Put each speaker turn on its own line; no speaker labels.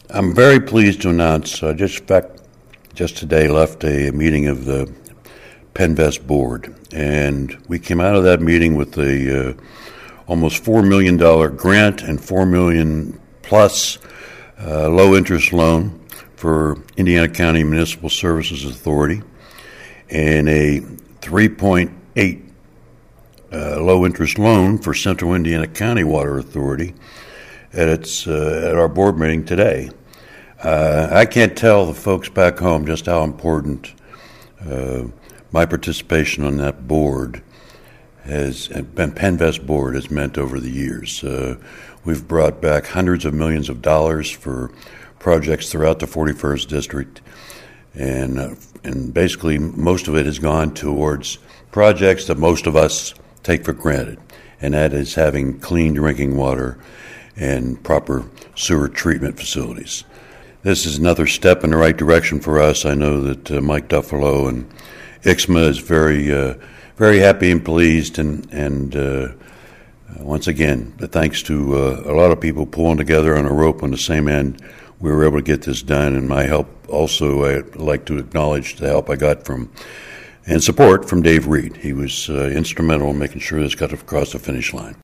I'm very pleased to announce, just today left a meeting of the Penvest board, and we came out of that meeting with a almost $4 million grant and $4 million plus low interest loan for Indiana County Municipal Services Authority, and a 3.8 low interest loan for Central Indiana County Water Authority at our board meeting today. I can't tell the folks back home just how important my participation on that board Penvest board has meant over the years. We've brought back hundreds of millions of dollars for projects throughout the 41st District, and basically most of it has gone towards projects that most of us take for granted, and that is having clean drinking water and proper sewer treatment facilities. This is another step in the right direction for us. I know that Mike Duffalo and ICSMA is very happy and pleased, and once again, thanks to a lot of people pulling together on a rope on the same end, we were able to get this done. And my help also, I'd like to acknowledge the help I got from and support from Dave Reed. He was instrumental in making sure this got across the finish line.